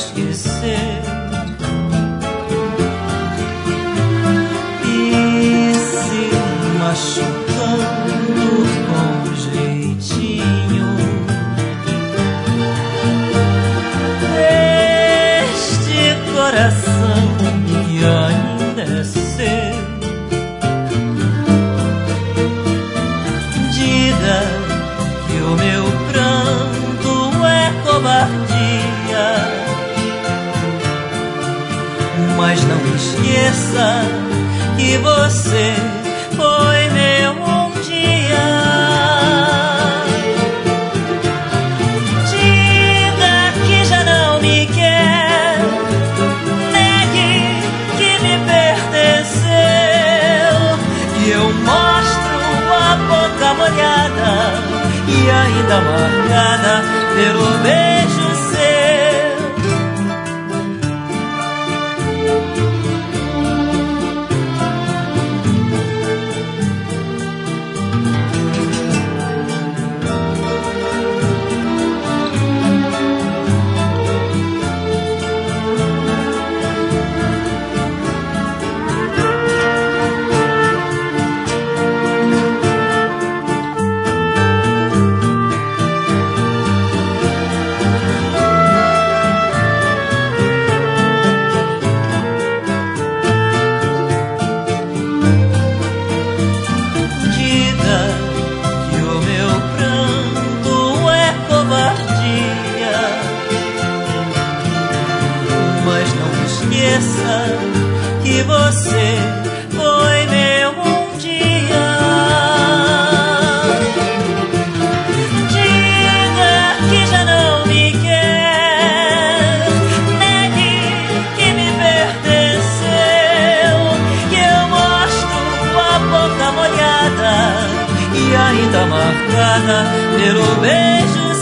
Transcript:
esquecer. E se machucando com jeitinho, este coração que ainda é seu, diga que o meu pranto é covardia, mas não esqueça que você foi meu um dia. Diga que já não me quer, negue que me pertenceu, e eu mostro a boca molhada e ainda marcada pelo beijo seu. Esqueça que você foi meu um dia. Diga que já não me quer, negue que me pertenceu, que eu mostro a boca molhada e ainda marcada pelo beijo